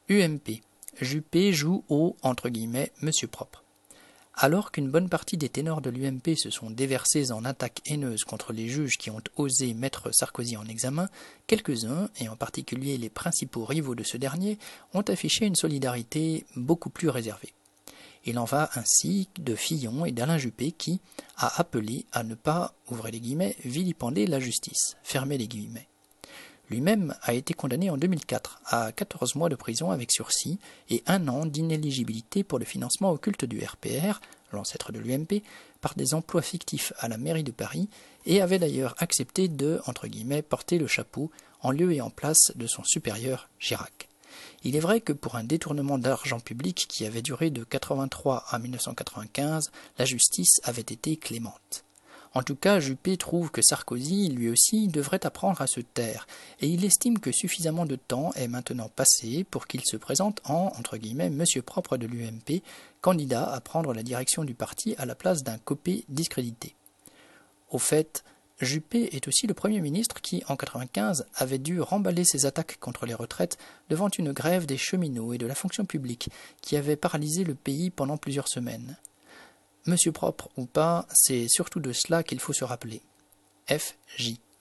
UMP. Juppé joue au « Monsieur propre ». Alors qu'une bonne partie des ténors de l'UMP se sont déversés en attaques haineuses contre les juges qui ont osé mettre Sarkozy en examen, quelques-uns, et en particulier les principaux rivaux de ce dernier, ont affiché une solidarité beaucoup plus réservée. Il en va ainsi de Fillon et d'Alain Juppé qui a appelé à ne pas, ouvrez les guillemets, vilipender la justice, fermez les guillemets. Lui-même a été condamné en 2004 à 14 mois de prison avec sursis et 1 an d'inéligibilité pour le financement occulte du RPR, l'ancêtre de l'UMP, par des emplois fictifs à la mairie de Paris, et avait d'ailleurs accepté de, entre guillemets, porter le chapeau en lieu et en place de son supérieur Chirac. Il est vrai que pour un détournement d'argent public qui avait duré de 1983 à 1995, la justice avait été clémente. En tout cas, Juppé trouve que Sarkozy, lui aussi, devrait apprendre à se taire, et il estime que suffisamment de temps est maintenant passé pour qu'il se présente en, entre guillemets, monsieur propre de l'UMP, candidat à prendre la direction du parti à la place d'un Copé discrédité. Au fait, Juppé est aussi le Premier ministre qui, en 1995, avait dû remballer ses attaques contre les retraites devant une grève des cheminots et de la fonction publique qui avait paralysé le pays pendant plusieurs semaines. Monsieur propre ou pas, c'est surtout de cela qu'il faut se rappeler. F.J.